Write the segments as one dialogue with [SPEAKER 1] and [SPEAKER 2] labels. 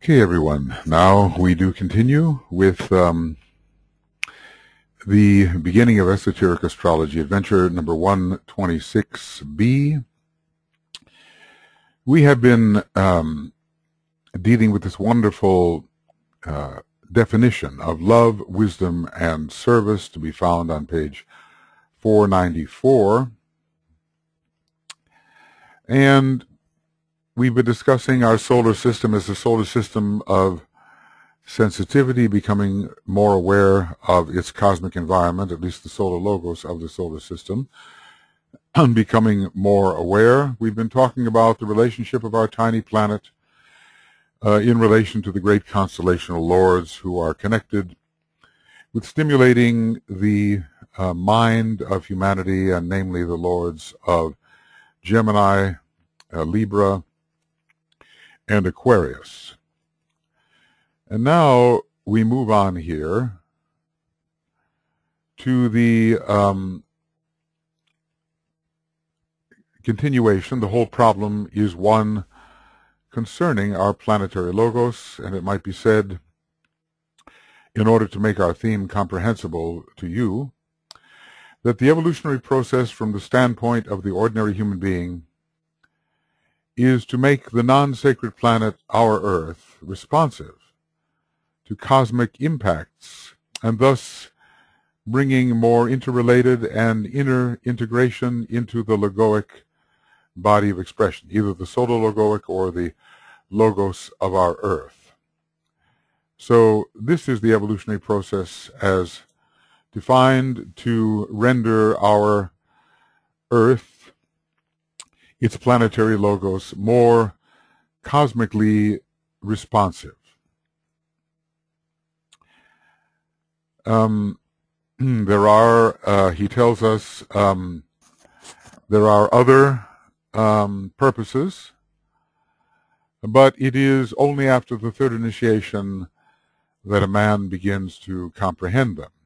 [SPEAKER 1] Okay, everyone. Now we do continue with the beginning of esoteric astrology, adventure number 126B. We have been dealing with this wonderful definition of love, wisdom, and service to be found on page 494. And we've been discussing our solar system as a solar system of sensitivity, becoming more aware of its cosmic environment, at least the solar logos of the solar system, becoming more aware. We've been talking about the relationship of our tiny planet in relation to the great constellational lords who are connected with stimulating the mind of humanity, and namely the lords of Gemini, Libra, and Aquarius. And now we move on here to the continuation. The whole problem is one concerning our planetary logos, and it might be said, in order to make our theme comprehensible to you, that the evolutionary process from the standpoint of the ordinary human being is to make the non-sacred planet, our Earth, responsive to cosmic impacts, and thus bringing more interrelated and inner integration into the logoic body of expression, either the solar logoic or the logos of our Earth. So this is the evolutionary process as defined to render our Earth, its planetary logos, more cosmically responsive. There are, he tells us, there are other purposes, but it is only after the third initiation that a man begins to comprehend them.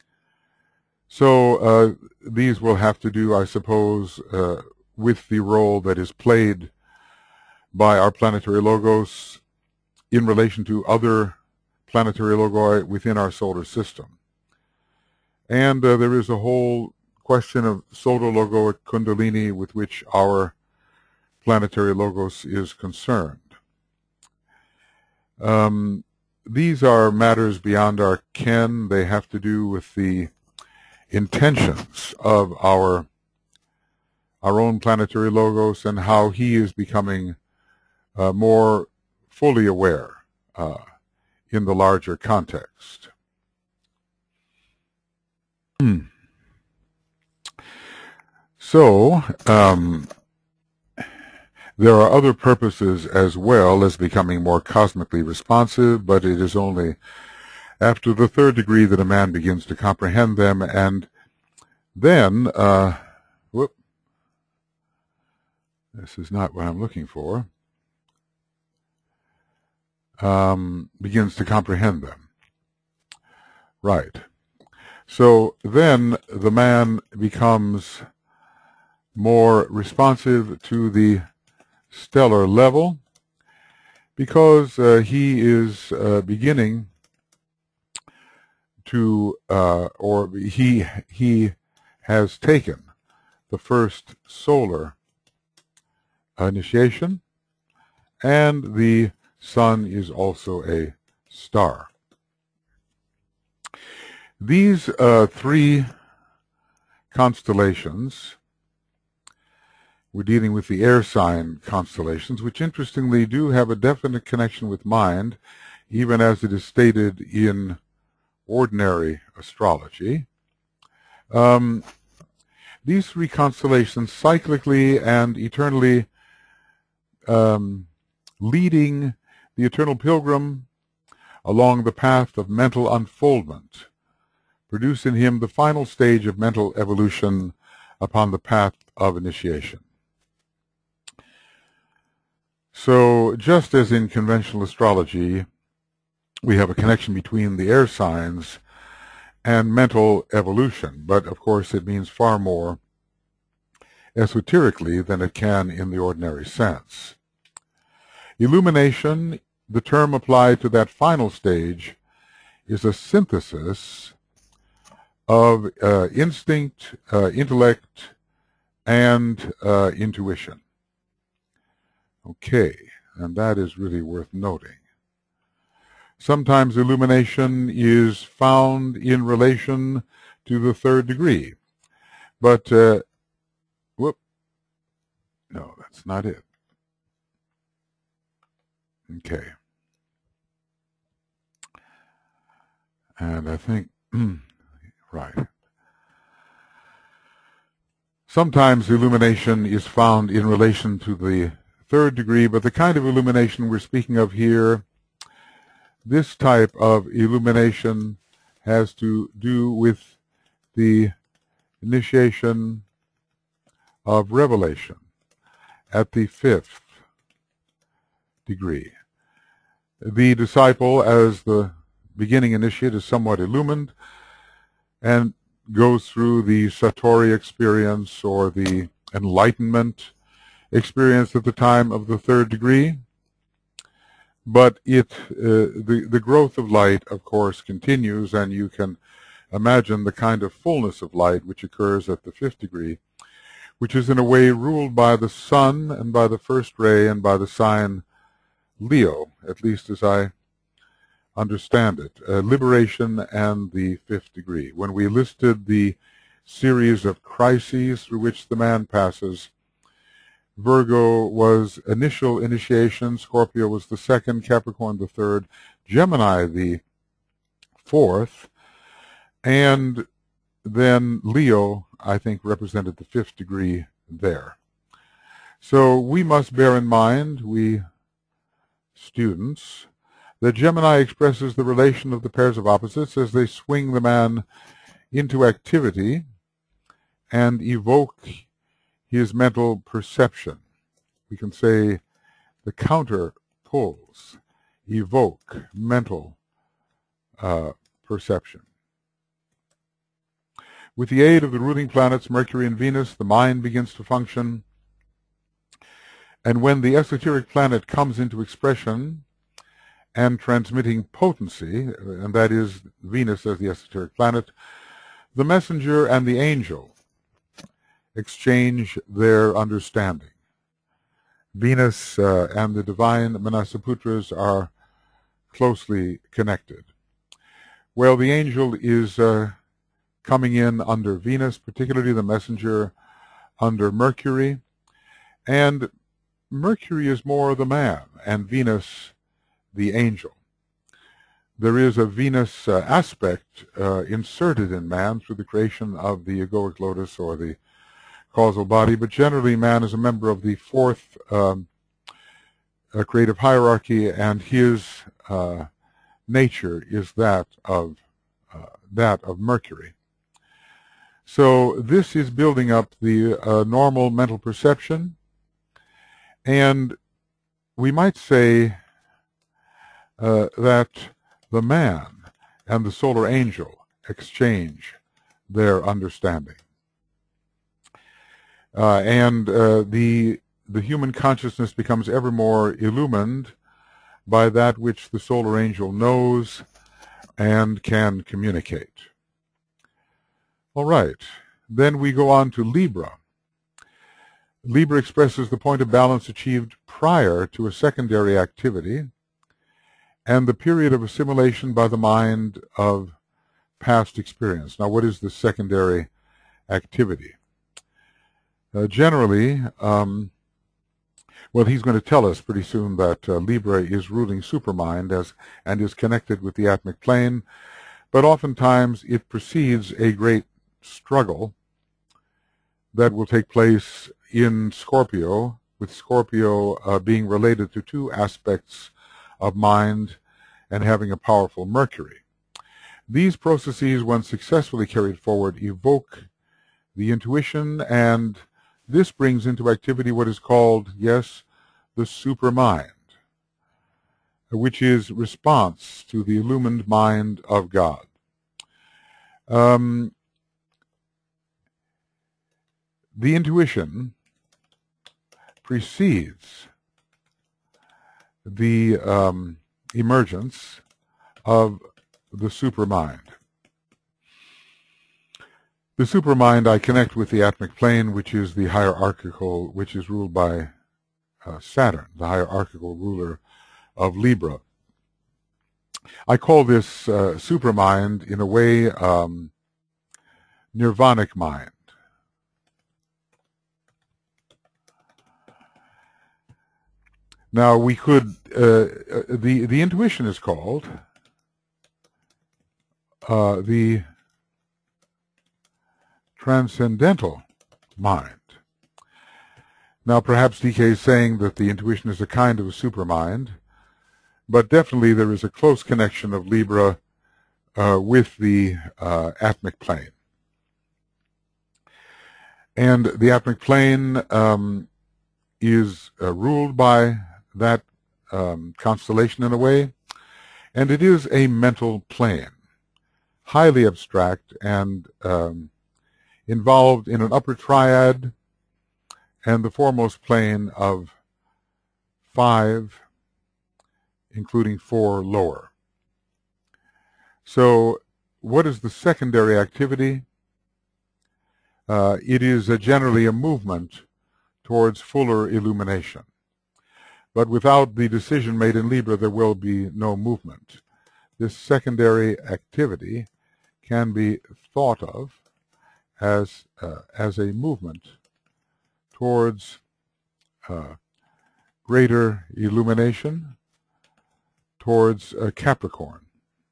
[SPEAKER 1] So these will have to do, I suppose, with the role that is played by our planetary logos in relation to other planetary logi within our solar system. And there is a whole question of solar logoic kundalini with which our planetary logos is concerned. These are matters beyond our ken. They have to do with the intentions of our own planetary logos and how he is becoming more fully aware in the larger context. So, there are other purposes as well as becoming more cosmically responsive, but it is only after the third degree that a man begins to comprehend them, and then, this is not what I'm looking for, begins to comprehend them. Right. So then the man becomes more responsive to the stellar level because he is beginning to, or he has taken the first solar initiation, and the sun is also a star. These three constellations, we're dealing with the air sign constellations, which interestingly do have a definite connection with mind, even as it is stated in ordinary astrology. These three constellations cyclically and eternally leading the eternal pilgrim along the path of mental unfoldment, produce in him the final stage of mental evolution upon the path of initiation. So, just as in conventional astrology, we have a connection between the air signs and mental evolution, but of course it means far more esoterically than it can in the ordinary sense. Illumination the term applied to that final stage is a synthesis of instinct, intellect, and intuition. Okay, and that is really worth noting. Sometimes illumination is found in relation to the third degree, but, whoop, no, that's not it. Okay. And I think, right. Sometimes illumination is found in relation to the third degree, but the kind of illumination we're speaking of here, this type of illumination has to do with the initiation of revelation at the fifth degree. The disciple, as the beginning initiate, is somewhat illumined and goes through the Satori experience or the enlightenment experience at the time of the third degree. But the growth of light, of course, continues, and you can imagine the kind of fullness of light which occurs at the fifth degree, which is in a way ruled by the sun and by the first ray and by the sign Leo, at least as I understand it, liberation and the fifth degree. When we listed the series of crises through which the man passes, Virgo was initial initiation, Scorpio was the second, Capricorn the third, Gemini the fourth, and then Leo, I think, represented the fifth degree there. So we must bear in mind, we students, that Gemini expresses the relation of the pairs of opposites as they swing the man into activity and evoke his mental perception. We can say the counter poles evoke mental perception. With the aid of the ruling planets Mercury and Venus, the mind begins to function. And when the esoteric planet comes into expression and transmitting potency, and that is Venus as the esoteric planet, the messenger and the angel exchange their understanding. Venus and the divine Manasaputras are closely connected. Well, the angel is coming in under Venus, particularly the messenger under Mercury, and Mercury is more the man, and Venus the angel. There is a Venus aspect inserted in man through the creation of the egoic lotus or the causal body, but generally man is a member of the fourth creative hierarchy, and his nature is that of Mercury. So this is building up the normal mental perception, and we might say that the man and the solar angel exchange their understanding. The human consciousness becomes ever more illumined by that which the solar angel knows and can communicate. All right, then we go on to Libra. Libra expresses the point of balance achieved prior to a secondary activity and the period of assimilation by the mind of past experience. Now, what is the secondary activity? Generally, well, he's going to tell us pretty soon that Libra is ruling supermind and is connected with the atmic plane, but oftentimes it precedes a great struggle that will take place in Scorpio, with Scorpio being related to two aspects of mind and having a powerful Mercury. These processes, when successfully carried forward, evoke the intuition, and this brings into activity what is called, yes, the supermind, which is response to the illumined mind of God. The intuition precedes the emergence of the supermind. The supermind I connect with the atmic plane, which is the hierarchical, which is ruled by Saturn, the hierarchical ruler of Libra. I call this supermind, in a way, nirvanic mind. Now we could, the intuition is called the transcendental mind. Now perhaps DK is saying that the intuition is a kind of a supermind, but definitely there is a close connection of Libra with the atmic plane. And the atmic plane is ruled by that constellation in a way, and it is a mental plane, highly abstract and involved in an upper triad and the foremost plane of 5, including 4 lower. So what is the secondary activity? It is generally a movement towards fuller illumination. But without the decision made in Libra, there will be no movement. This secondary activity can be thought of as a movement towards greater illumination, towards Capricorn,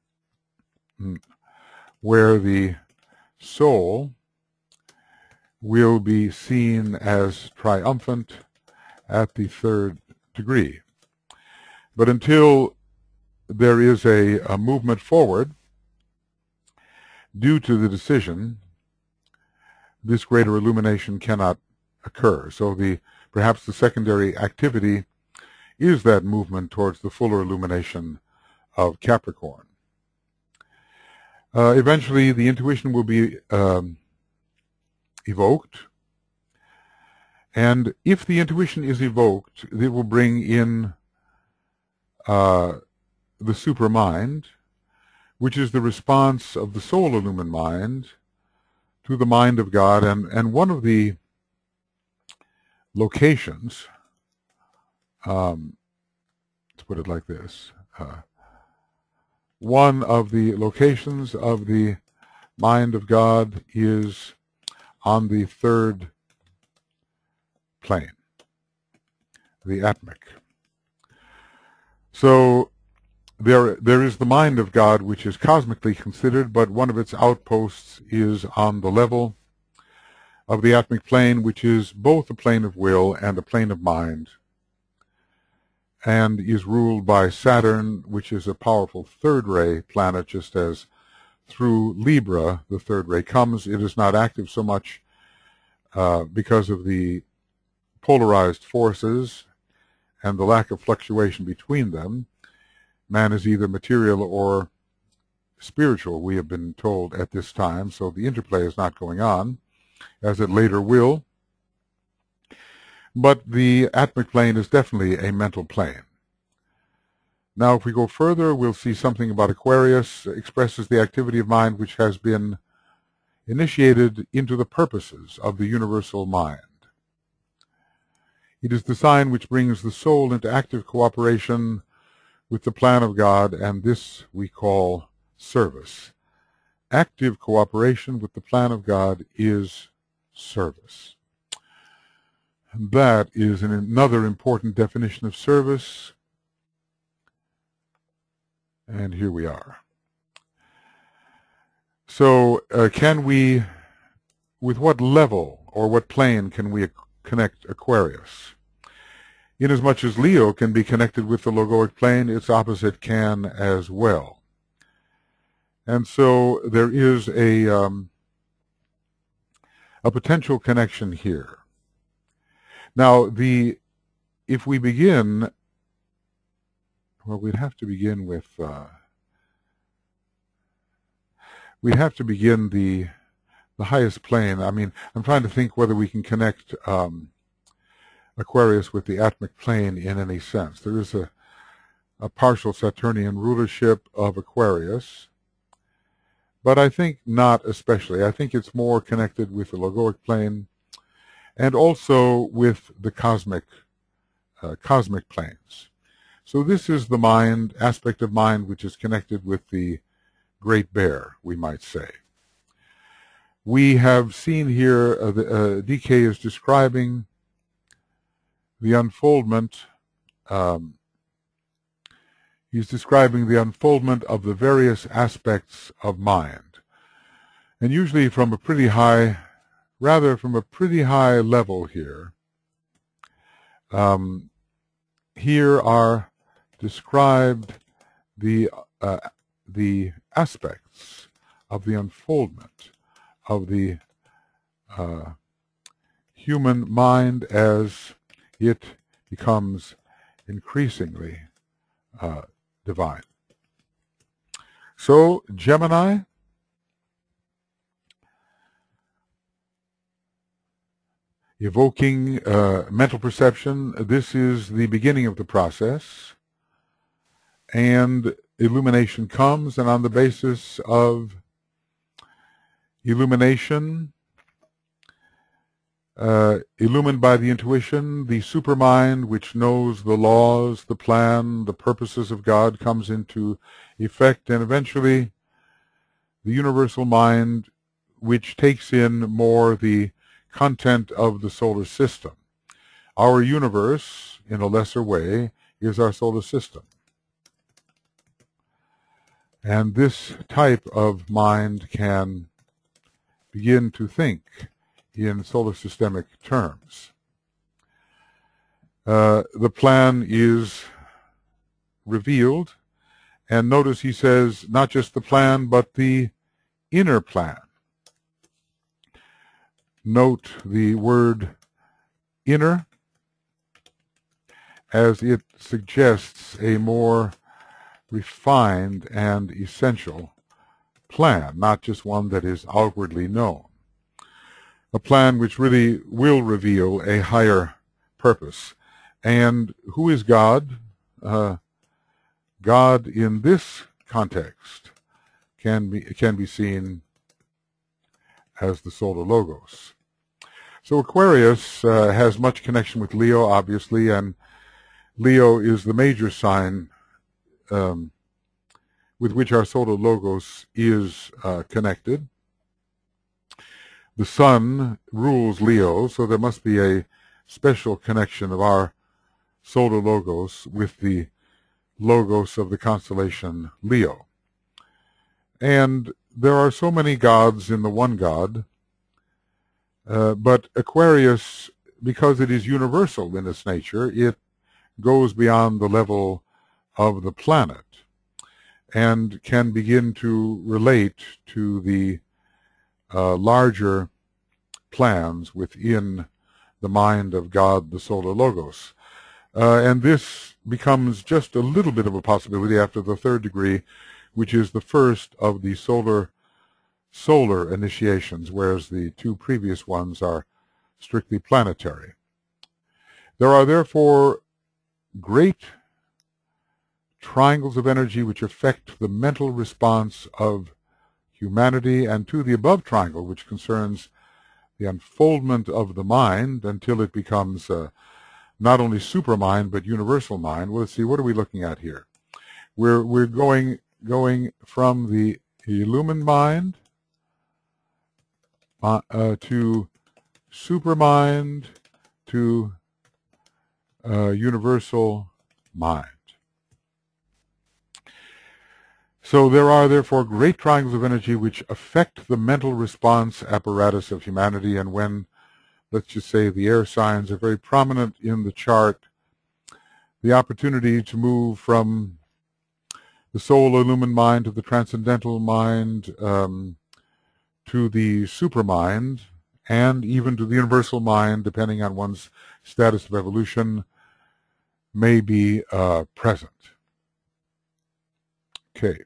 [SPEAKER 1] where the soul will be seen as triumphant at the 3rd degree. But until there is a movement forward due to the decision, this greater illumination cannot occur. So perhaps the secondary activity is that movement towards the fuller illumination of Capricorn. Eventually the intuition will be evoked, and if the intuition is evoked, it will bring in the supermind, which is the response of the soul illumined mind to the mind of God. And one of the locations, let's put it like this, one of the locations of the mind of God is on the 3rd plane, the atmic. So there is the mind of God, which is cosmically considered, but one of its outposts is on the level of the atmic plane, which is both a plane of will and a plane of mind, and is ruled by Saturn, which is a powerful 3rd ray planet, just as through Libra the 3rd ray comes. It is not active so much because of the polarized forces and the lack of fluctuation between them. Man is either material or spiritual, we have been told at this time, so the interplay is not going on, as it later will. But the atmic plane is definitely a mental plane. Now, if we go further, we'll see something about Aquarius expresses the activity of mind which has been initiated into the purposes of the universal mind. It is the sign which brings the soul into active cooperation with the plan of God, and this we call service. Active cooperation with the plan of God is service. And that is another important definition of service. And here we are. So can we, with what level or what plane can we connect Aquarius? Inasmuch as Leo can be connected with the logoic plane, its opposite can as well. And so there is a potential connection here. Now, if we begin, well, we'd have to begin with, we'd have to begin the highest plane. I mean, I'm trying to think whether we can connect Aquarius with the atmic plane in any sense. There is a partial Saturnian rulership of Aquarius, but I think not especially. I think it's more connected with the logoic plane and also with the cosmic planes. So this is the mind, aspect of mind, which is connected with the Great Bear, we might say. We have seen here, DK is describing the unfoldment. He's describing the unfoldment of the various aspects of mind. And usually from a pretty high, rather from a pretty high level here. Here are described the aspects of the unfoldment of the human mind as it becomes increasingly divine. So, Gemini, evoking mental perception, this is the beginning of the process, and illumination comes, and on the basis of illumination, illumined by the intuition, the supermind, which knows the laws, the plan, the purposes of God, comes into effect, and eventually the universal mind, which takes in more the content of the solar system. Our universe, in a lesser way, is our solar system. And this type of mind can begin to think in solar systemic terms. The plan is revealed, and notice he says not just the plan, but the inner plan. Note the word inner, as it suggests a more refined and essential plan, not just one that is outwardly known. A plan which really will reveal a higher purpose. And who is God? God in this context can be seen as the solar logos. So Aquarius has much connection with Leo, obviously, and Leo is the major sign with which our solar logos is connected. The sun rules Leo, so there must be a special connection of our solar logos with the logos of the constellation Leo. And there are so many gods in the one God, but Aquarius, because it is universal in its nature, it goes beyond the level of the planet and can begin to relate to the larger plans within the mind of God, the solar logos. And this becomes just a little bit of a possibility after the third degree, which is the first of the solar initiations, whereas the two previous ones are strictly planetary. There are therefore great triangles of energy which affect the mental response of humanity, and to the above triangle, which concerns the unfoldment of the mind until it becomes not only supermind but universal mind. Well, let's see, what are we looking at here? We're going from the illumined mind to supermind to universal mind. So there are therefore great triangles of energy which affect the mental response apparatus of humanity, and when, let's just say, the air signs are very prominent in the chart, the opportunity to move from the soul illumined mind to the transcendental mind to the supermind, and even to the universal mind, depending on one's status of evolution, may be present. Okay.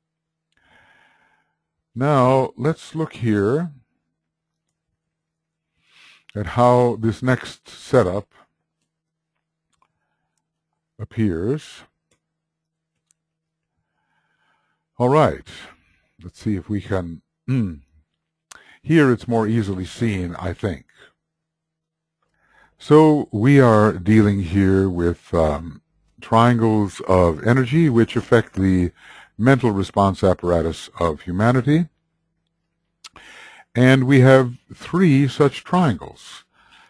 [SPEAKER 1] Now, let's look here at how this next setup appears. All right. Let's see if we can... Here it's more easily seen, I think. So we are dealing here with triangles of energy which affect the mental response apparatus of humanity. And we have 3 such triangles.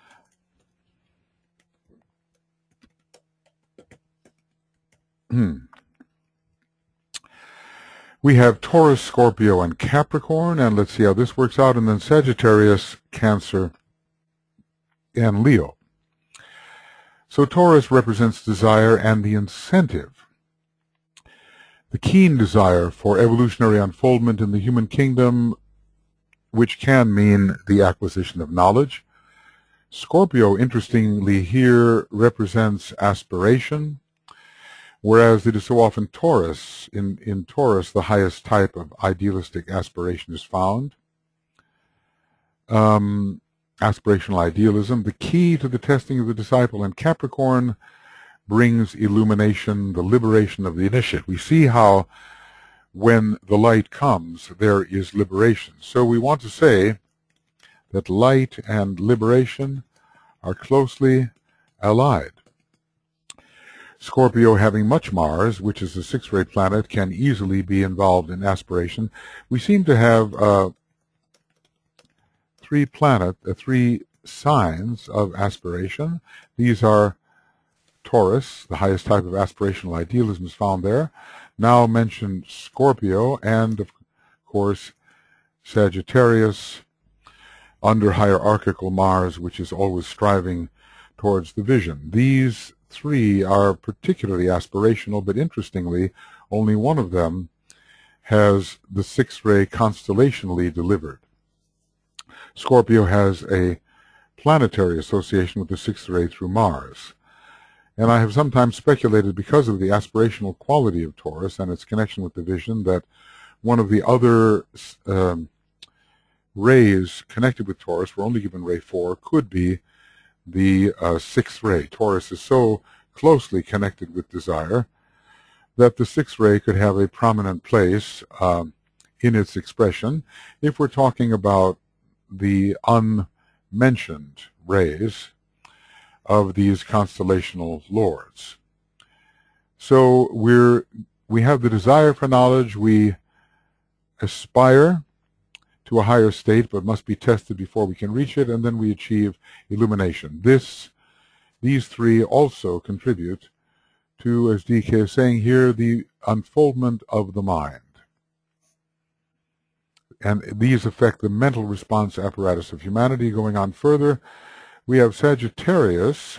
[SPEAKER 1] We have Taurus, Scorpio, and Capricorn, and let's see how this works out, and then Sagittarius, Cancer, and Leo. So Taurus represents desire and the incentive, the keen desire for evolutionary unfoldment in the human kingdom, which can mean the acquisition of knowledge. Scorpio, interestingly, here represents aspiration, whereas it is so often Taurus. In Taurus, the highest type of idealistic aspiration is found. Aspirational idealism, the key to the testing of the disciple. And Capricorn brings illumination, the liberation of the initiate. We see how when the light comes, there is liberation. So we want to say that light and liberation are closely allied. Scorpio, having much Mars, which is a 6-ray planet, can easily be involved in aspiration. We seem to have 3 signs of aspiration. These are Taurus, the highest type of aspirational idealism is found there. Now mentioned Scorpio, and of course Sagittarius, under hierarchical Mars, which is always striving towards the vision. These 3 are particularly aspirational, but interestingly, only one of them has the 6-ray constellationally delivered. Scorpio has a planetary association with the 6th ray through Mars. And I have sometimes speculated, because of the aspirational quality of Taurus and its connection with the vision, that one of the other rays connected with Taurus, we're only given ray 4, could be the 6th ray. Taurus is so closely connected with desire that the 6th ray could have a prominent place in its expression if we're talking about the unmentioned rays of these constellational lords. So we have the desire for knowledge, we aspire to a higher state, but must be tested before we can reach it, and then we achieve illumination. These 3 also contribute to, as DK is saying here, the unfoldment of the mind. And these affect the mental response apparatus of humanity. Going on further, we have Sagittarius,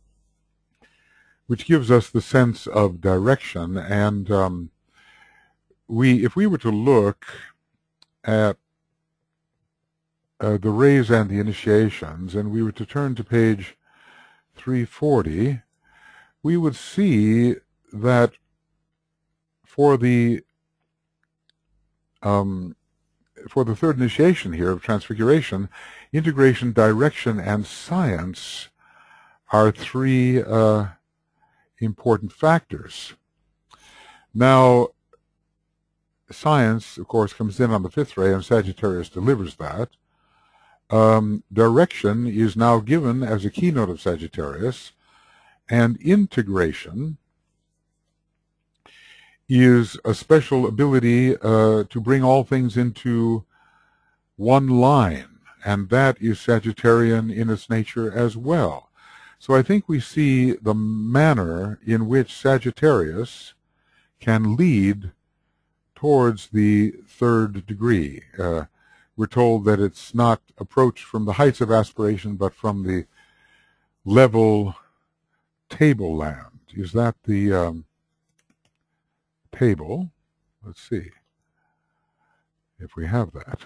[SPEAKER 1] which gives us the sense of direction. And if we were to look at the rays and the initiations, and we were to turn to page 340, we would see that for the 3rd initiation here of Transfiguration, integration, direction, and science are 3 important factors. Now, science, of course, comes in on the 5th ray, and Sagittarius delivers that. Direction is now given as a keynote of Sagittarius, and integration is a special ability to bring all things into one line, and that is Sagittarian in its nature as well. So I think we see the manner in which Sagittarius can lead towards the 3rd degree. We're told that it's not approached from the heights of aspiration, but from the level tableland. Is that the table? Let's see if we have that.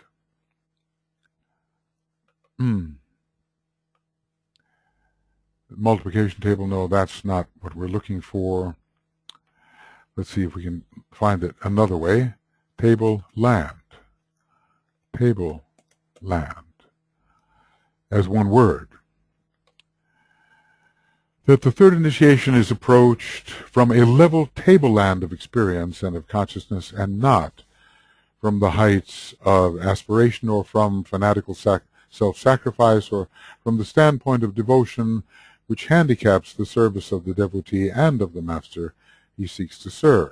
[SPEAKER 1] Multiplication table, no, that's not what we're looking for. Let's see if we can find it another way. Table land. Table land as one word. that the third initiation is approached from a level tableland of experience and of consciousness, and not from the heights of aspiration or from fanatical self-sacrifice or from the standpoint of devotion which handicaps the service of the devotee and of the master he seeks to serve.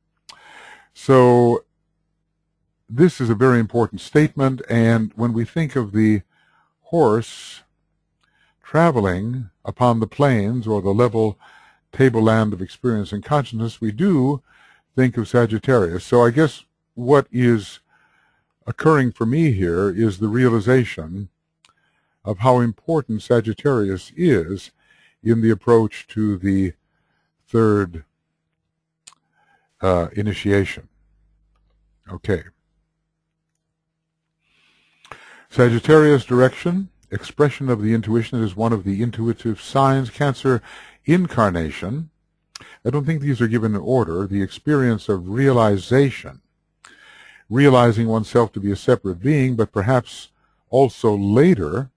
[SPEAKER 1] So this is a very important statement, and when we think of the horse traveling upon the plains or the level tableland of experience and consciousness, we do think of Sagittarius. So I guess what is occurring for me here is the realization of how important Sagittarius is in the approach to the third initiation. Okay. Sagittarius direction, expression of the intuition, is one of the intuitive signs. Cancer incarnation, I don't think these are given in order. The experience of realization, realizing oneself to be a separate being, but perhaps also later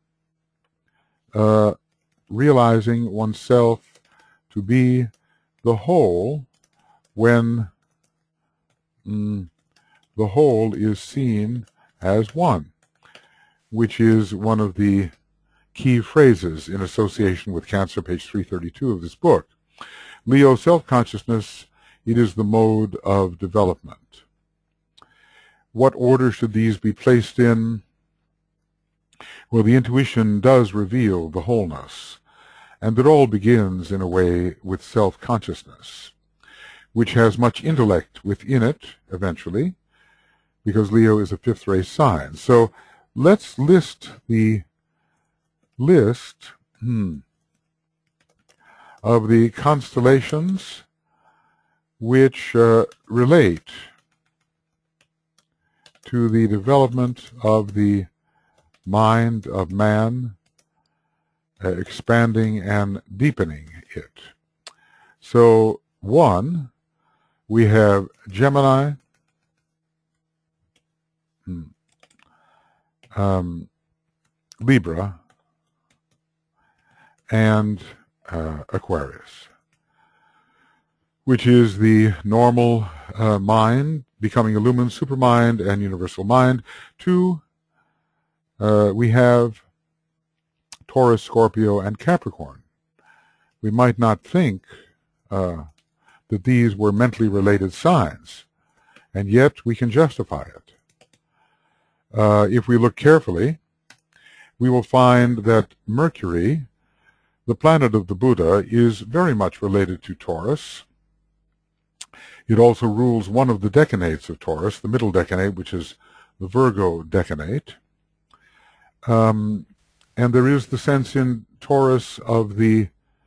[SPEAKER 1] realizing oneself to be the whole when the whole is seen as one, which is one of the key phrases in association with Cancer, page 332 of this book. Leo, self-consciousness, it is the mode of development. What order should these be placed in? Well, the intuition does reveal the wholeness, and it all begins in a way with self-consciousness, which has much intellect within it eventually, because Leo is a fifth race sign. So let's list the list of the constellations which relate to the development of the mind of man, expanding and deepening it. So, 1, we have Gemini, Libra, and Aquarius, which is the normal mind, becoming illumined supermind and universal mind. 2, we have Taurus, Scorpio, and Capricorn. We might not think that these were mentally related signs, and yet we can justify it. If we look carefully, we will find that Mercury, the planet of the Buddha, is very much related to Taurus. It also rules one of the decanates of Taurus, the middle decanate, which is the Virgo decanate. And there is the sense in Taurus of the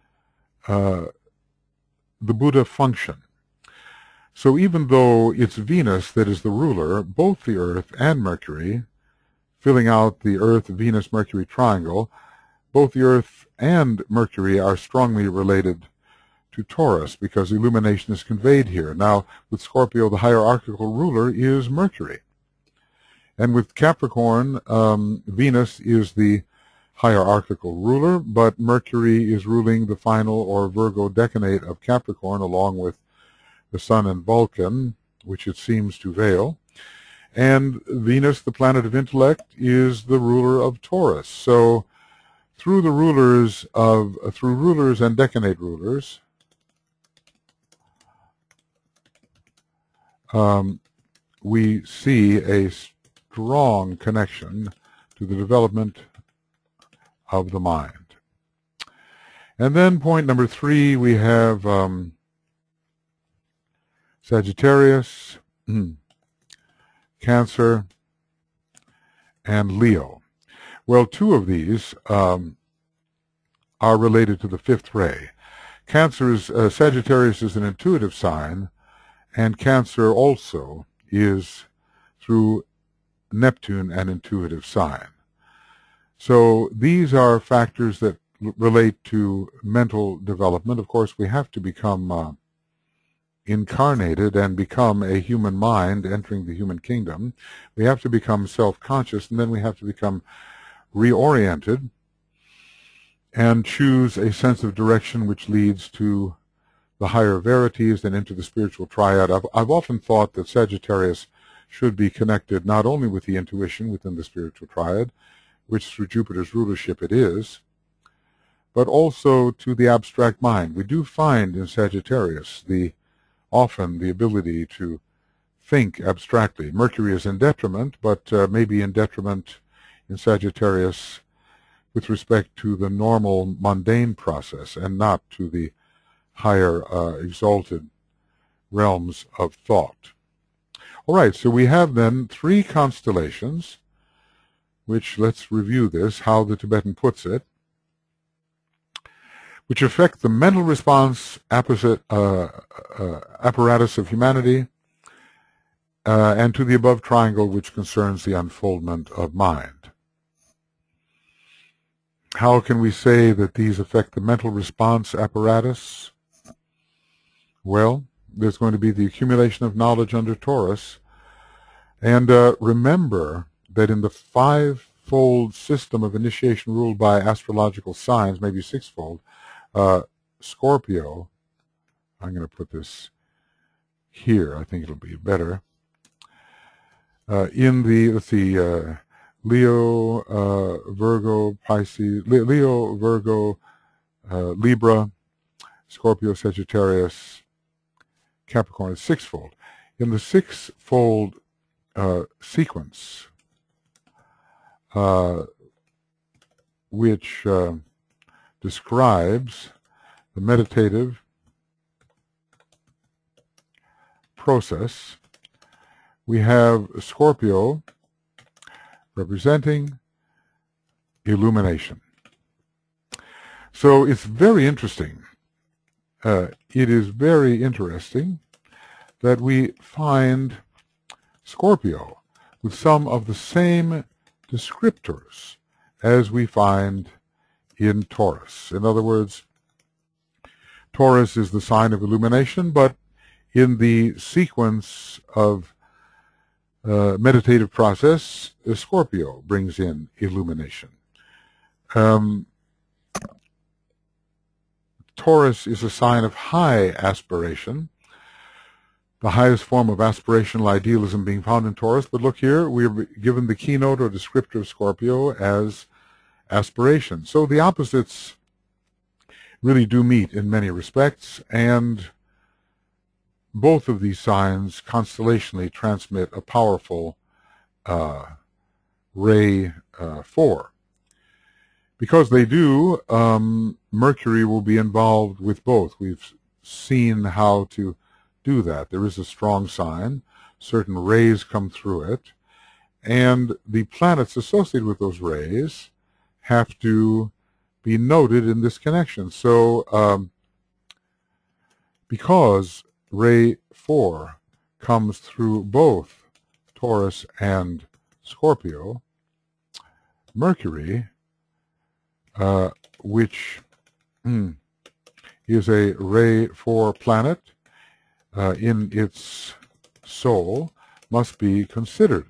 [SPEAKER 1] Buddha function. So even though it's Venus that is the ruler, both the Earth and Mercury, filling out the Earth-Venus-Mercury triangle, both the Earth and Mercury are strongly related to Taurus because illumination is conveyed here. Now, with Scorpio, the hierarchical ruler is Mercury. And with Capricorn, Venus is the hierarchical ruler, but Mercury is ruling the final or Virgo decanate of Capricorn along with the Sun and Vulcan, which it seems to veil. And Venus, the planet of intellect, is the ruler of Taurus. So through rulers and decanate rulers, we see a strong connection to the development of the mind. And then point number 3, we have Sagittarius, Cancer, and Leo. Well, 2 of these are related to the fifth ray. Sagittarius is an intuitive sign, and Cancer also is, through Neptune, an intuitive sign. So these are factors that relate to mental development. Of course, we have to become incarnated and become a human mind entering the human kingdom. We have to become self-conscious, and then we have to become reoriented and choose a sense of direction which leads to the higher verities and into the spiritual triad. I've often thought that Sagittarius should be connected not only with the intuition within the spiritual triad, which through Jupiter's rulership it is, but also to the abstract mind. We do find in Sagittarius often the ability to think abstractly. Mercury is in detriment, but maybe in detriment in Sagittarius with respect to the normal mundane process and not to the higher exalted realms of thought. All right, so we have then 3 constellations, which, let's review this, how the Tibetan puts it, which affect the mental response apparatus of humanity, and to the above triangle, which concerns the unfoldment of mind. How can we say that these affect the mental response apparatus? Well, there's going to be the accumulation of knowledge under Taurus. And remember that in the 5-fold system of initiation ruled by astrological signs, maybe 6-fold, Scorpio, I'm going to put this here, I think it'll be better, in the, let's see, Leo, Virgo, Pisces, Leo, Virgo, Libra, Scorpio, Sagittarius, Capricorn is 6-fold. In the 6-fold sequence, which describes the meditative process, we have Scorpio representing illumination. So it's very interesting. It is very interesting that we find Scorpio with some of the same descriptors as we find in Taurus. In other words, Taurus is the sign of illumination, but in the sequence of meditative process, Scorpio brings in illumination. Taurus is a sign of high aspiration, the highest form of aspirational idealism being found in Taurus. But look here, we are given the keynote or descriptor of Scorpio as aspiration. So the opposites really do meet in many respects, and both of these signs constellationally transmit a powerful ray 4. Because they do, Mercury will be involved with both. We've seen how to do that. There is a strong sign. Certain rays come through it. And the planets associated with those rays have to be noted in this connection. So because ray 4 comes through both Taurus and Scorpio, Mercury, which is a ray 4 planet in its soul, must be considered.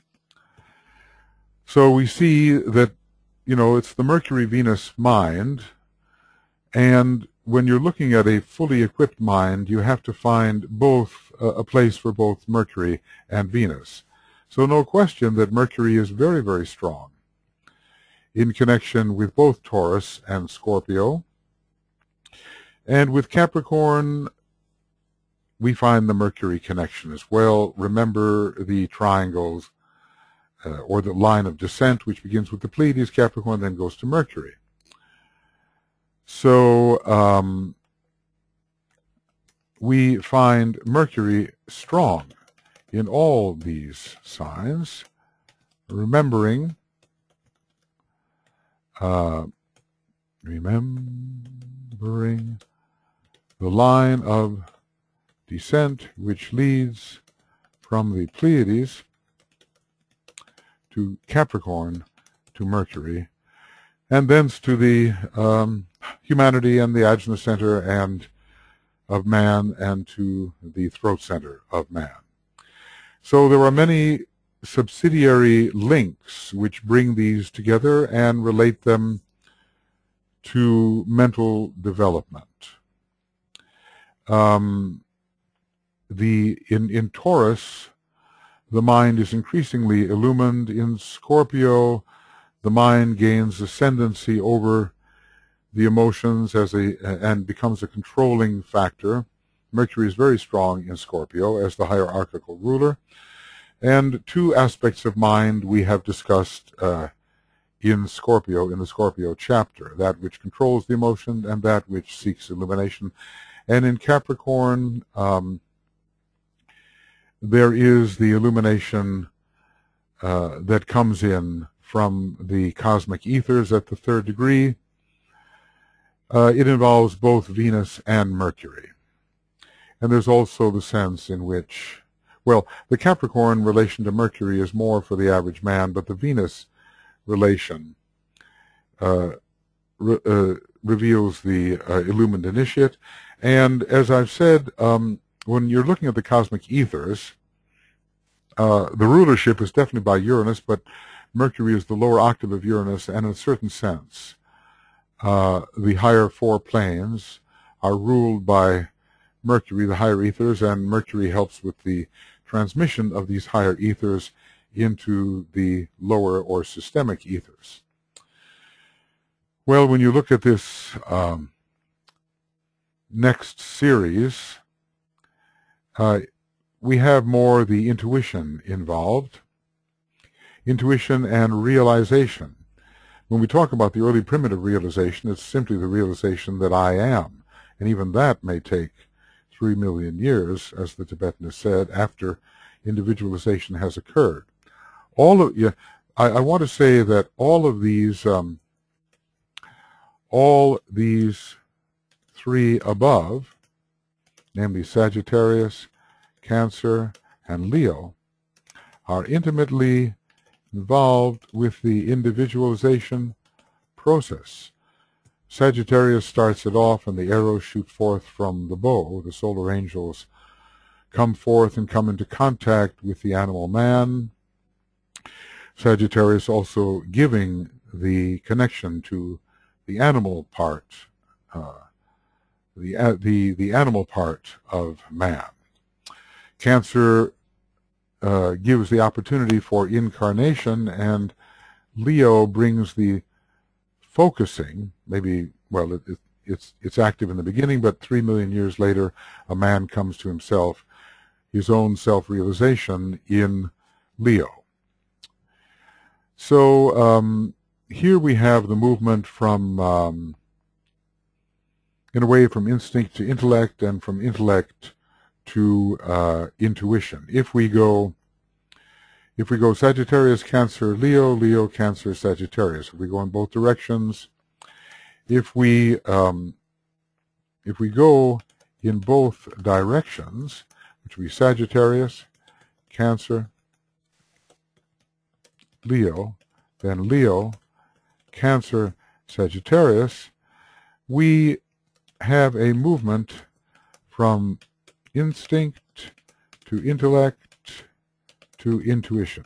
[SPEAKER 1] So we see that, it's the Mercury-Venus mind, and when you're looking at a fully equipped mind, you have to find both a place for both Mercury and Venus. So no question that Mercury is very, very strong in connection with both Taurus and Scorpio. And with Capricorn, we find the Mercury connection as well. Remember the triangles or the line of descent, which begins with the Pleiades, Capricorn, then goes to Mercury. So we find Mercury strong in all these signs, remembering the line of descent which leads from the Pleiades to Capricorn to Mercury, and thence to the humanity and the ajna center and of man, and to the throat center of man. So there are many subsidiary links which bring these together and relate them to mental development. In Taurus, the mind is increasingly illumined. In Scorpio, the mind gains ascendancy over the emotions and becomes a controlling factor. Mercury is very strong in Scorpio as the hierarchical ruler. And two aspects of mind we have discussed in Scorpio, in the Scorpio chapter, that which controls the emotion and that which seeks illumination. And in Capricorn, there is the illumination that comes in from the cosmic ethers at the third degree. It involves both Venus and Mercury. And there's also the sense in which, well, the Capricorn relation to Mercury is more for the average man, but the Venus relation reveals the illumined initiate. And as I've said, when you're looking at the cosmic ethers, the rulership is definitely by Uranus, but Mercury is the lower octave of Uranus, and in a certain sense, the higher four planes are ruled by Mercury, the higher ethers, and Mercury helps with the transmission of these higher ethers into the lower or systemic ethers. Well, when you look at this next series, we have more the intuition involved, intuition and realization. When we talk about the early primitive realization, it's simply the realization that I am, and even that may take 3 million years, as the Tibetan has said, after individualization has occurred. I want to say that all these three above, namely Sagittarius, Cancer, and Leo, are intimately involved with the individualization process. Sagittarius starts it off, and the arrows shoot forth from the bow. The solar angels come forth and come into contact with the animal man. Sagittarius also giving the connection to the animal part, the animal part of man. Cancer gives the opportunity for incarnation, and Leo brings the focusing. Maybe, well, it's active in the beginning, but 3 million years later, a man comes to himself, his own self-realization in Leo. So here we have the movement from, in a way, from instinct to intellect, and from intellect to intuition. If we go Sagittarius, Cancer, Leo, Leo, Cancer, Sagittarius, if we go in both directions, if we go in both directions, which would be Sagittarius, Cancer, Leo, then Leo, Cancer, Sagittarius, we have a movement from instinct to intellect to intuition.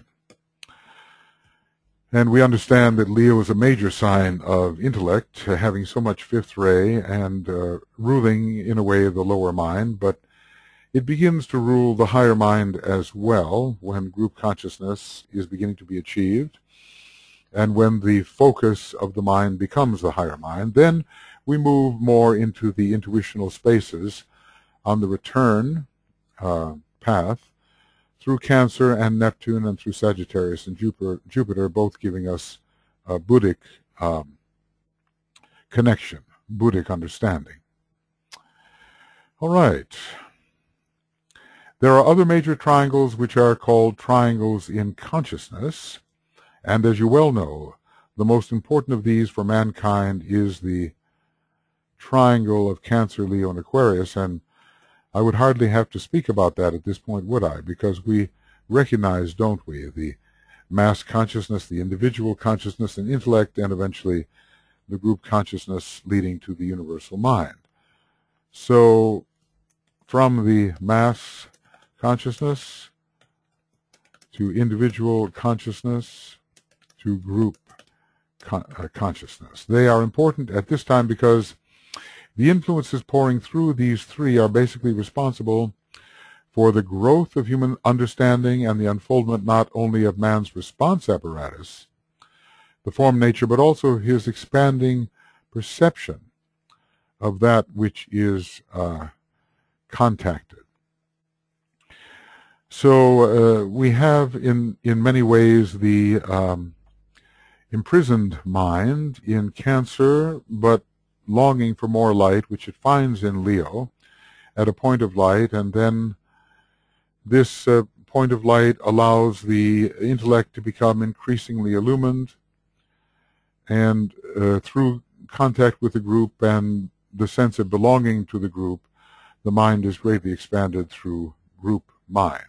[SPEAKER 1] And we understand that Leo is a major sign of intellect, having so much fifth ray and ruling, in a way, the lower mind, but it begins to rule the higher mind as well when group consciousness is beginning to be achieved, and when the focus of the mind becomes the higher mind. Then we move more into the intuitional spaces on the return path through Cancer and Neptune, and through Sagittarius and Jupiter, both giving us a Buddhic connection, Buddhic understanding. All right. There are other major triangles which are called triangles in consciousness, and as you well know, the most important of these for mankind is the triangle of Cancer, Leo, and Aquarius, and I would hardly have to speak about that at this point, would I? Because we recognize, don't we, the mass consciousness, the individual consciousness and intellect, and eventually the group consciousness leading to the universal mind. So from the mass consciousness to individual consciousness to group consciousness. They are important at this time because the influences pouring through these three are basically responsible for the growth of human understanding and the unfoldment not only of man's response apparatus, the form nature, but also his expanding perception of that which is contacted. So we have in many ways the imprisoned mind in Cancer, but longing for more light, which it finds in Leo at a point of light, and then this point of light allows the intellect to become increasingly illumined, and through contact with the group and the sense of belonging to the group, the mind is greatly expanded through group mind.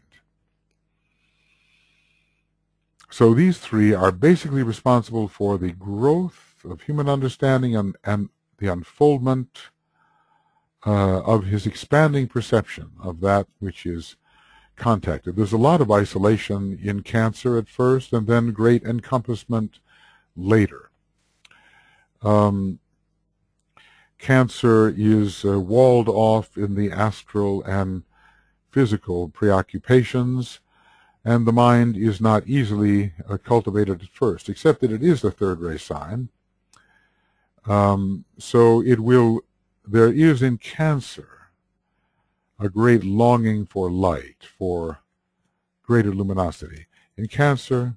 [SPEAKER 1] So these three are basically responsible for the growth of human understanding and the unfoldment of his expanding perception of that which is contacted. There's a lot of isolation in Cancer at first, and then great encompassment later. Cancer is walled off in the astral and physical preoccupations, and the mind is not easily cultivated at first, except that it is a third-ray sign. So there is in Cancer a great longing for light, for greater luminosity. In Cancer,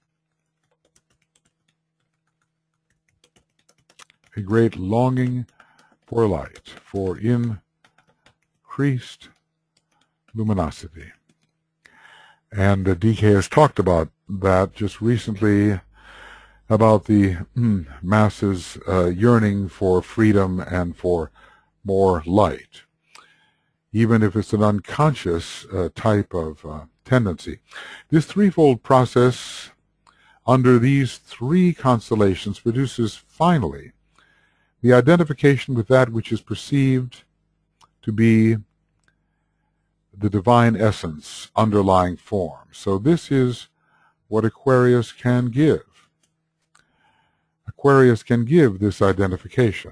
[SPEAKER 1] a great longing for light, for increased luminosity. And DK has talked about that just recently, about the masses yearning for freedom and for more light, even if it's an unconscious type of tendency. This threefold process under these three constellations produces finally the identification with that which is perceived to be the divine essence underlying form. So this is what Aquarius can give. Aquarius can give this identification.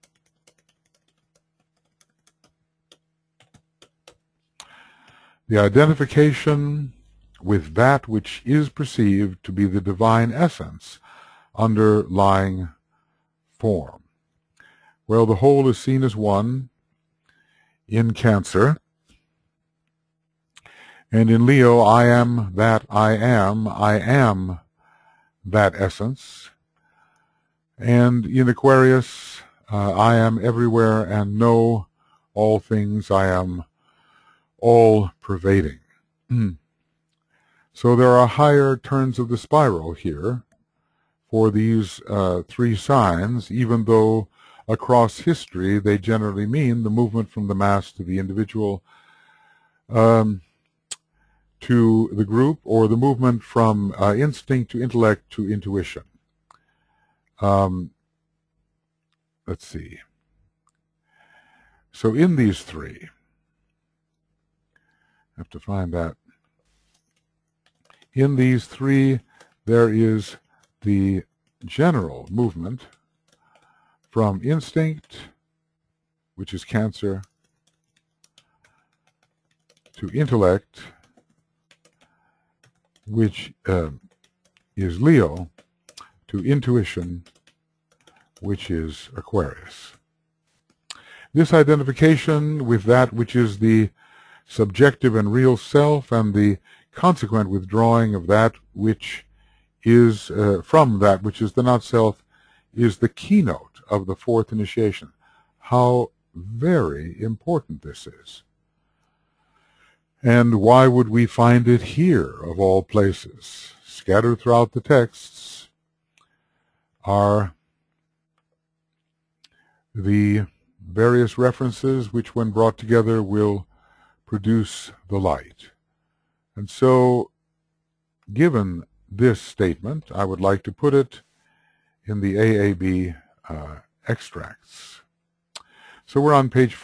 [SPEAKER 1] The identification with that which is perceived to be the divine essence underlying form. Well, the whole is seen as one in Cancer. And in Leo, I am that I am that essence. And in Aquarius, I am everywhere and know all things, I am all pervading. So there are higher turns of the spiral here for these three signs, even though across history they generally mean the movement from the mass to the individual, to the group, or the movement from instinct to intellect to intuition. Let's see. So in these three, I have to find that. In these three, there is the general movement from instinct, which is Cancer, to intellect, which is Leo, to intuition, which is Aquarius. This identification with that which is the subjective and real self, and the consequent withdrawing of that which is from that which is the not self, is the keynote of the fourth initiation. How very important this is. And why would we find it here, of all places? Scattered throughout the texts are the various references which, when brought together, will produce the light. And so, given this statement, I would like to put it in the AAB extracts. So we're on page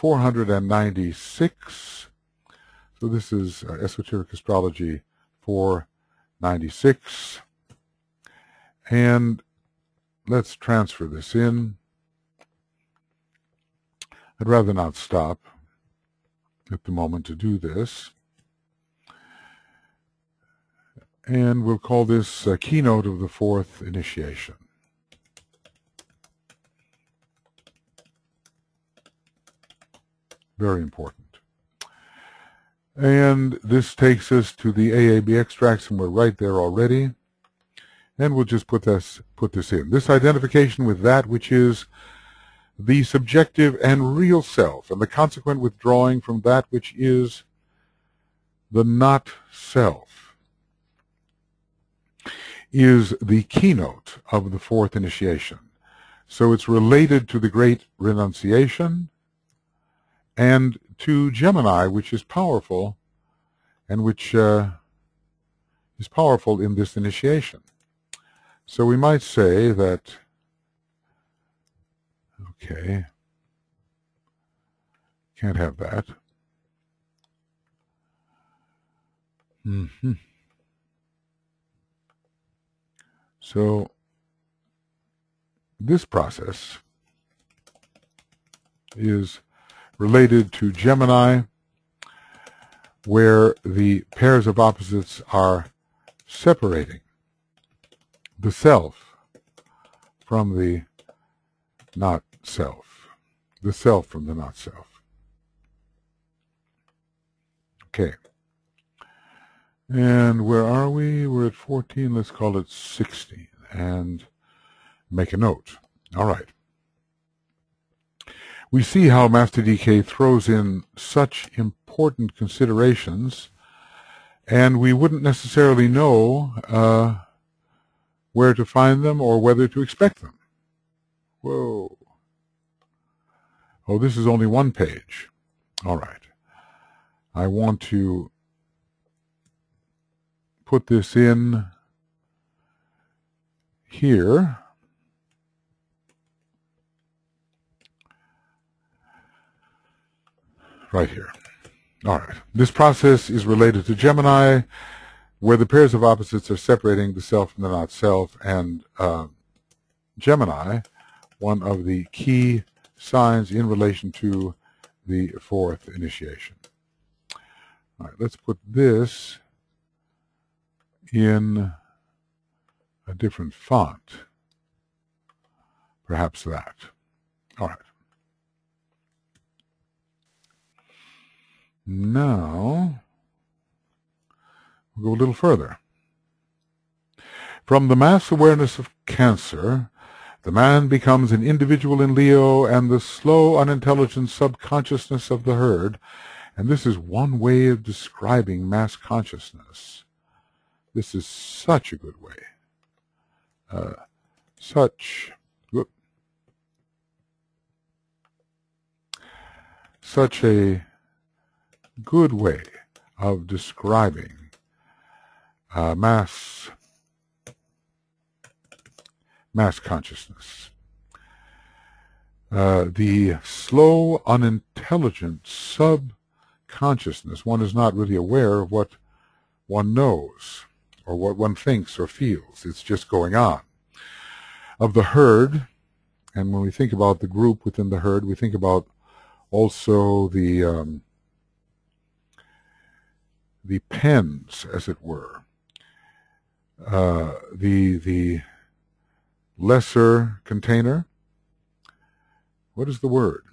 [SPEAKER 1] 496. So this is Esoteric Astrology 496. And let's transfer this in. I'd rather not stop at the moment to do this. And we'll call this a keynote of the fourth initiation. Very important. And this takes us to the AAB extracts, and we're right there already. And we'll just put this in. This identification with that which is the subjective and real self, and the consequent withdrawing from that which is the not self, is the keynote of the fourth initiation. So it's related to the great renunciation and to Gemini, which is powerful, and which is powerful in this initiation. So we might say that, okay, can't have that. So this process is related to Gemini, where the pairs of opposites are separating the self from the not self, the self from the not self. Okay. And where are we? We're at 14. Let's call it 16 and make a note. All right. We see how Master DK throws in such important considerations, and we wouldn't necessarily know where to find them or whether to expect them. Whoa. Oh, this is only one page. All right. I want to put this in here. Right here. All right. This process is related to Gemini, where the pairs of opposites are separating the self from the not self, and Gemini, one of the key signs in relation to the fourth initiation. All right, let's put this in a different font. Perhaps that. All right. Now, we'll go a little further. From the mass awareness of Cancer, the man becomes an individual in Leo and the slow, unintelligent subconsciousness of the herd. And this is one way of describing mass consciousness. This is such a good way. Such a good way of describing mass consciousness. The slow, unintelligent subconsciousness, one is not really aware of what one knows or what one thinks or feels. It's just going on. Of the herd, and when we think about the group within the herd, we think about also the pens, as it were, the lesser container. What is the word?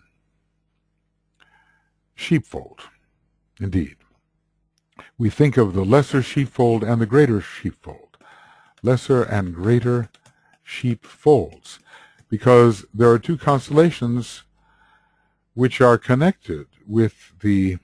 [SPEAKER 1] Sheepfold, indeed. We think of the lesser sheepfold and the greater sheepfold, lesser and greater sheepfolds, because there are two constellations which are connected with the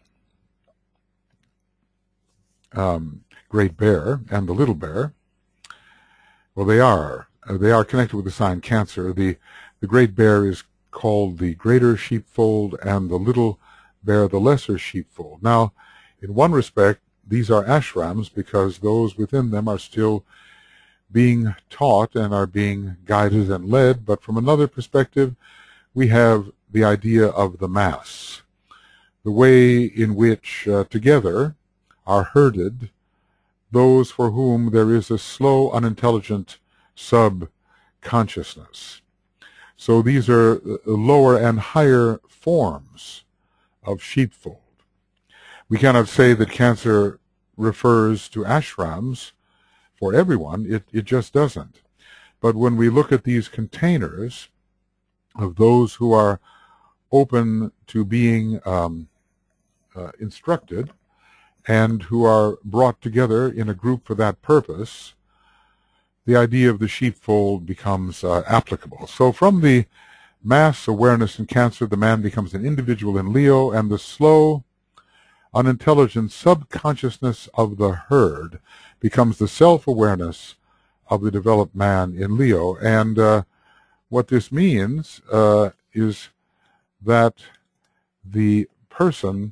[SPEAKER 1] Great Bear and the Little Bear. Well, they are connected with the sign Cancer. The Great Bear is called the greater sheepfold, and the Little Bear the lesser sheepfold. Now, in one respect, these are ashrams because those within them are still being taught and are being guided and led. But from another perspective, we have the idea of the mass, the way in which together are herded those for whom there is a slow, unintelligent consciousness. So these are lower and higher forms of sheepfold. We cannot say that Cancer refers to ashrams for everyone. It just doesn't. But when we look at these containers of those who are open to being instructed and who are brought together in a group for that purpose, the idea of the sheepfold becomes applicable. So from the mass awareness in Cancer, the man becomes an individual in Leo, and the slow, unintelligent subconsciousness of the herd becomes the self-awareness of the developed man in Leo. And what this means is that the person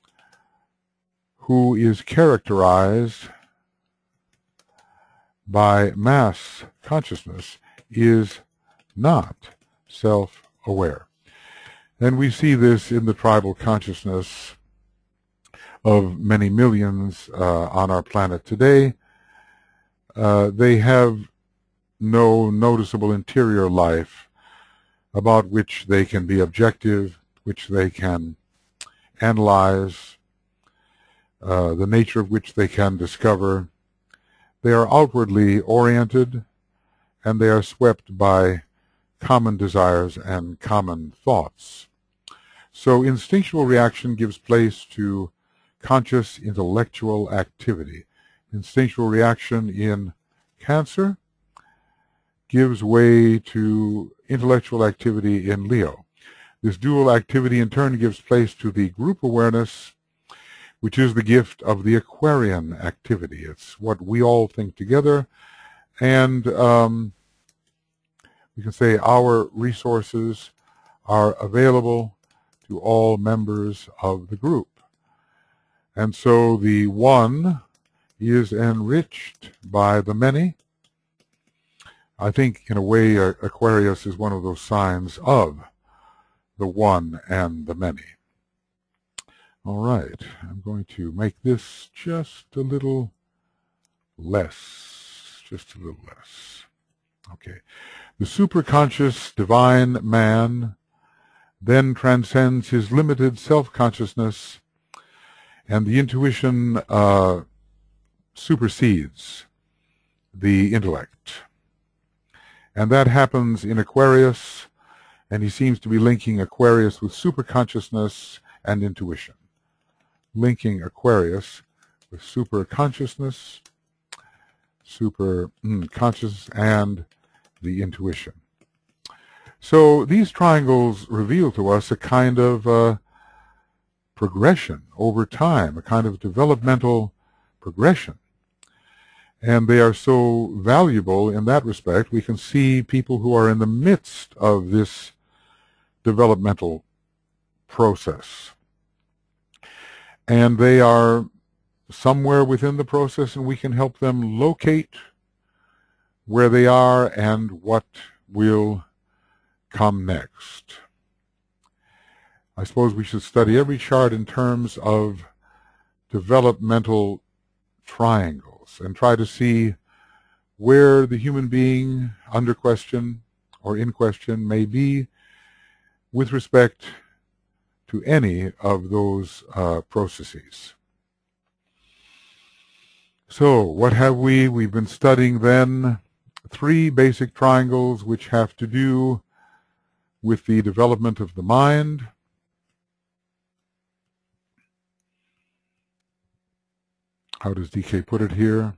[SPEAKER 1] who is characterized by mass consciousness is not self-aware. And we see this in the tribal consciousness of many millions on our planet today. They have no noticeable interior life about which they can be objective, which they can analyze, the nature of which they can discover. They are outwardly oriented, and they are swept by common desires and common thoughts. So instinctual reaction gives place to conscious intellectual activity. Instinctual reaction in Cancer gives way to intellectual activity in Leo. This dual activity in turn gives place to the group awareness, which is the gift of the Aquarian activity. It's what we all think together, and we can say our resources are available to all members of the group. And so the one is enriched by the many. I think in a way Aquarius is one of those signs of the one and the many. All right, I'm going to make this just a little less, Okay. The superconscious divine man then transcends his limited self-consciousness, and the intuition supersedes the intellect. And that happens in Aquarius, and he seems to be linking Aquarius with superconsciousness and intuition. Linking Aquarius with superconsciousness, superconscious, and the intuition. So these triangles reveal to us a kind of progression over time, a kind of developmental progression. And they are so valuable in that respect. We can see people who are in the midst of this developmental process. And they are somewhere within the process, and we can help them locate where they are and what will come next. I suppose we should study every chart in terms of developmental triangles and try to see where the human being under question or in question may be with respect to any of those processes. So what have we? We've been studying then 3 basic triangles which have to do with the development of the mind, how does DK put it here?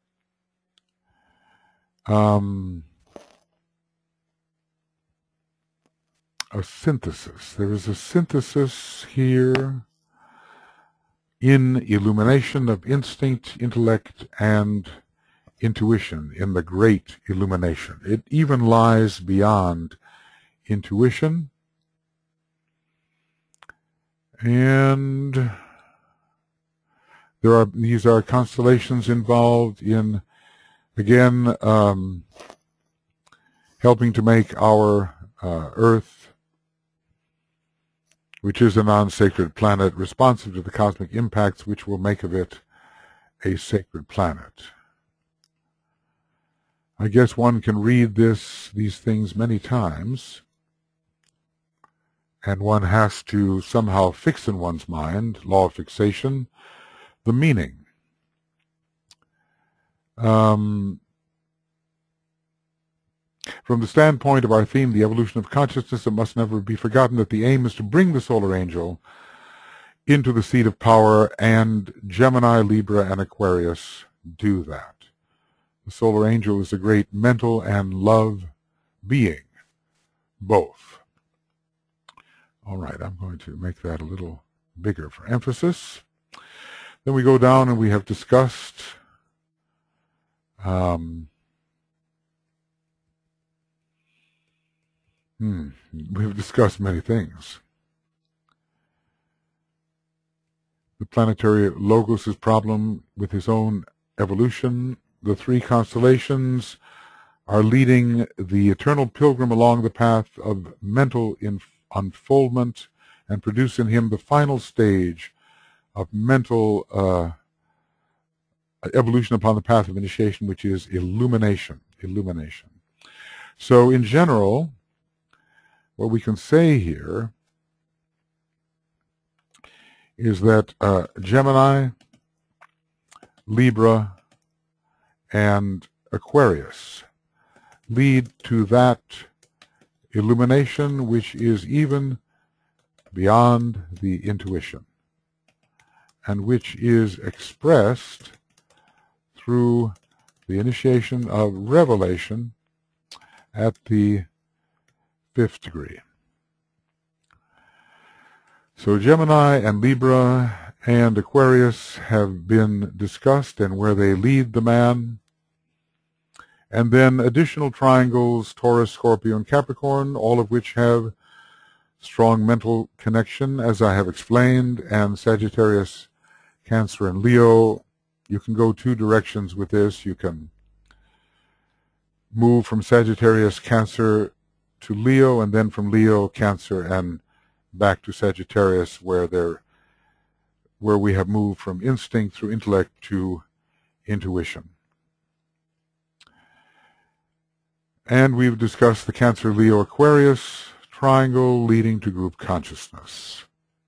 [SPEAKER 1] A synthesis. There is a synthesis here in illumination of instinct, intellect, and intuition, in the great illumination. It even lies beyond intuition. And these are constellations involved in, again, helping to make our Earth, which is a non-sacred planet, responsive to the cosmic impacts which will make of it a sacred planet. I guess one can read these things many times, and one has to somehow fix in one's mind, law of fixation, the meaning. From the standpoint of our theme, the evolution of consciousness, it must never be forgotten that the aim is to bring the solar angel into the seat of power, and Gemini, Libra, and Aquarius do that. The solar angel is a great mental and love being, both. All right, I'm going to make that a little bigger for emphasis. Then we go down and we have discussed we've discussed many things. The planetary Logos' problem with his own evolution. The three constellations are leading the eternal pilgrim along the path of mental unfoldment and produce in him the final stage of mental evolution upon the path of initiation, which is illumination. So in general, what we can say here is that Gemini, Libra, and Aquarius lead to that illumination which is even beyond the intuition, and which is expressed through the initiation of revelation at the 5th degree. So Gemini and Libra and Aquarius have been discussed and where they lead the man. And then additional triangles, Taurus, Scorpio, and Capricorn, all of which have strong mental connection, as I have explained, and Sagittarius, Cancer, and Leo. You can go two directions with this. You can move from Sagittarius, Cancer to Leo, and then from Leo, Cancer, and back to Sagittarius, where we have moved from instinct through intellect to intuition. And we've discussed the Cancer, Leo, Aquarius triangle leading to group consciousness.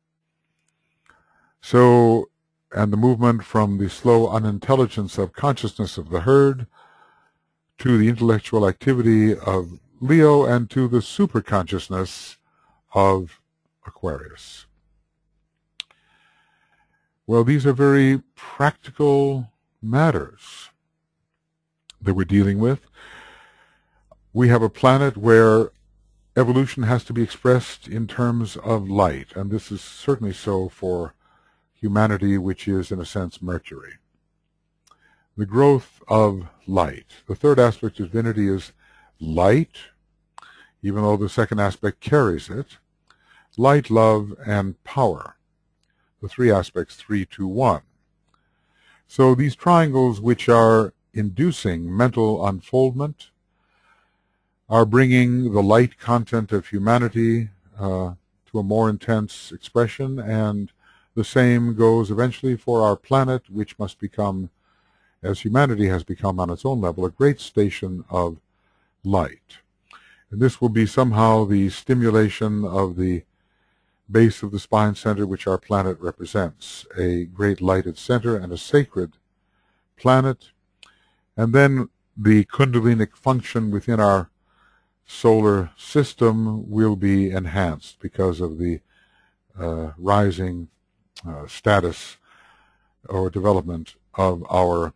[SPEAKER 1] So, and the movement from the slow unintelligence of consciousness of the herd to the intellectual activity of Leo and to the superconsciousness of Aquarius. Well, these are very practical matters that we're dealing with. We have a planet where evolution has to be expressed in terms of light, and this is certainly so for humanity, which is, in a sense, Mercury. The growth of light. The third aspect of divinity is light, even though the second aspect carries it. Light, love, and power. The three aspects, 3, 2, 1. So these triangles, which are inducing mental unfoldment, are bringing the light content of humanity to a more intense expression, and the same goes eventually for our planet, which must become, as humanity has become on its own level, a great station of light. And this will be somehow the stimulation of the base of the spine center, which our planet represents, a great lighted center and a sacred planet. And then the Kundalinic function within our solar system will be enhanced because of the rising status or development of our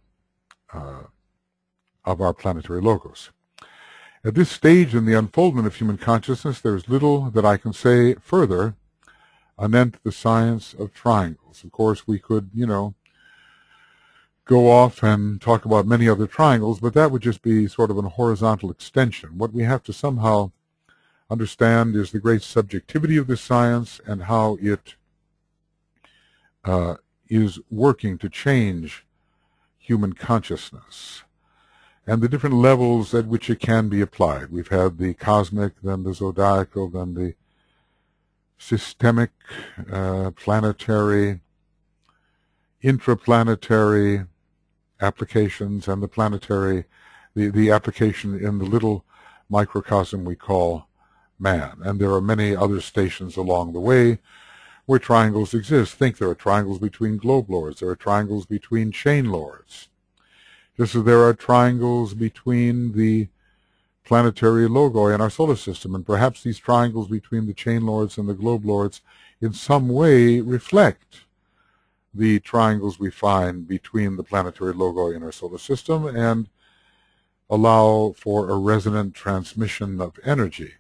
[SPEAKER 1] planetary logos. At this stage in the unfoldment of human consciousness, there is little that I can say further anent the science of triangles. Of course, we could, go off and talk about many other triangles, but that would just be sort of a horizontal extension. What we have to somehow understand is the great subjectivity of this science and how it is working to change human consciousness and the different levels at which it can be applied. We've had the cosmic, then the zodiacal, then the systemic, planetary, intraplanetary applications, and the planetary the application in the little microcosm we call man. And there are many other stations along the way where triangles exist. Think there are triangles between globe lords. There are triangles between chain lords. Just as there are triangles between the planetary logi in our solar system, and perhaps these triangles between the chain lords and the globe lords in some way reflect the triangles we find between the planetary logi in our solar system and allow for a resonant transmission of energy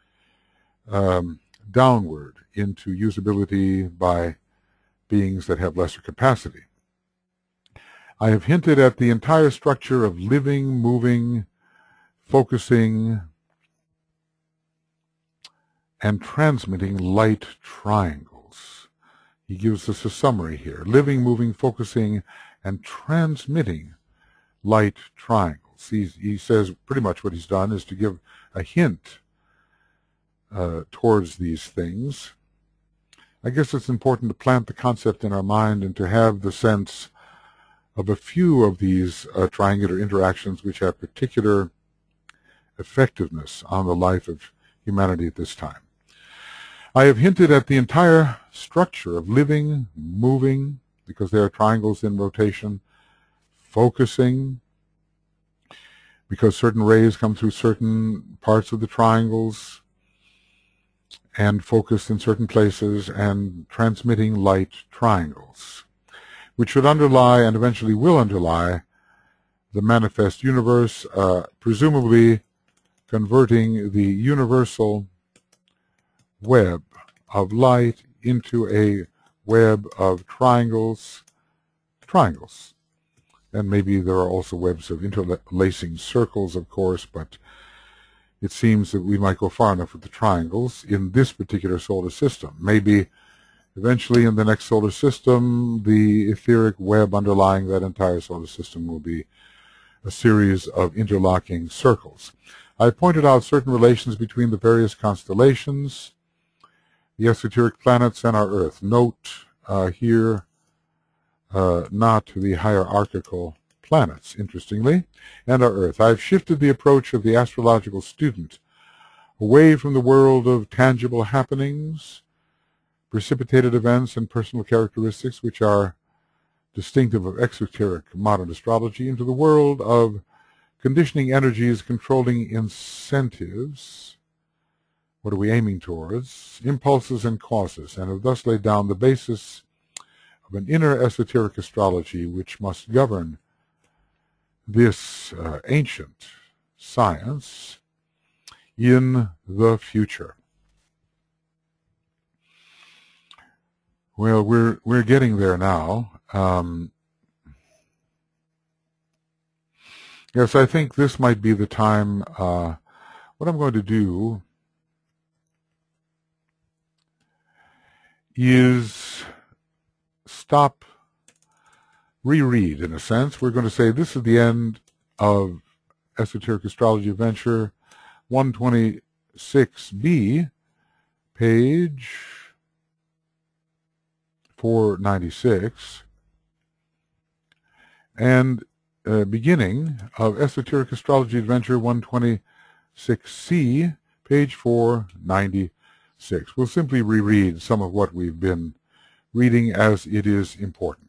[SPEAKER 1] downward into usability by beings that have lesser capacity. I have hinted at the entire structure of living, moving, focusing, and transmitting light triangles. He gives us a summary here. Living, moving, focusing, and transmitting light triangles. He says pretty much what he's done is to give a hint towards these things. I guess it's important to plant the concept in our mind and to have the sense of a few of these triangular interactions which have particular effectiveness on the life of humanity at this time. I have hinted at the entire structure of living, moving, because there are triangles in rotation, focusing, because certain rays come through certain parts of the triangles and focused in certain places, and transmitting light triangles, which should underlie and eventually will underlie the manifest universe, presumably converting the universal web of light into a web of triangles. And maybe there are also webs of interlacing circles, of course, but it seems that we might go far enough with the triangles in this particular solar system. Maybe eventually in the next solar system, the etheric web underlying that entire solar system will be a series of interlocking circles. I pointed out certain relations between the various constellations, the esoteric planets, and our Earth. Note here not the hierarchical planets, interestingly, and our Earth. I've shifted the approach of the astrological student away from the world of tangible happenings, precipitated events, and personal characteristics which are distinctive of exoteric modern astrology, into the world of conditioning energies, controlling incentives. What are we aiming towards? Impulses and causes, and have thus laid down the basis of an inner esoteric astrology which must govern this ancient science in the future. Well, we're getting there now. Yes, I think this might be the time. What I'm going to do is stop, reread in a sense. We're going to say this is the end of Esoteric Astrology Adventure 126B, page 496, and beginning of Esoteric Astrology Adventure 126C, page 496. We'll simply reread some of what we've been reading as it is important.